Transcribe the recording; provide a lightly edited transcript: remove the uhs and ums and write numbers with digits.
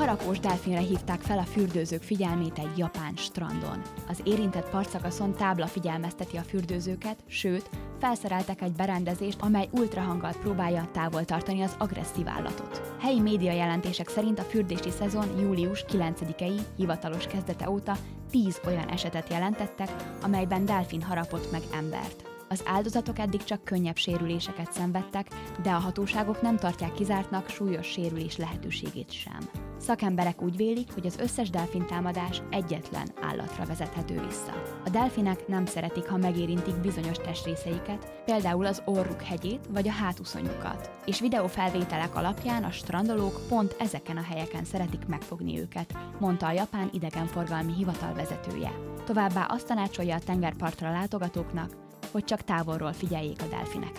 harapós delfinre hívták fel a fürdőzők figyelmét egy japán strandon. Az érintett partszakaszon tábla figyelmezteti a fürdőzőket, sőt, felszereltek egy berendezést, amely ultrahanggal próbálja távol tartani az agresszív állatot. Helyi média jelentések szerint a fürdési szezon július 9-i hivatalos kezdete óta 10 olyan esetet jelentettek, amelyben delfin harapott meg embert. Az áldozatok eddig csak könnyebb sérüléseket szenvedtek, de a hatóságok nem tartják kizártnak súlyos sérülés lehetőségét sem. Szakemberek úgy vélik, hogy az összes delfintámadás egyetlen állatra vezethető vissza. A delfinek nem szeretik, ha megérintik bizonyos testrészeiket, például az orruk hegyét vagy a hátúszonyukat, és videófelvételek alapján a strandolók pont ezeken a helyeken szeretik megfogni őket, mondta a japán idegenforgalmi hivatal vezetője. Továbbá azt tanácsolja a tengerpartra látogatóknak, hogy csak távolról figyeljék a delfineket.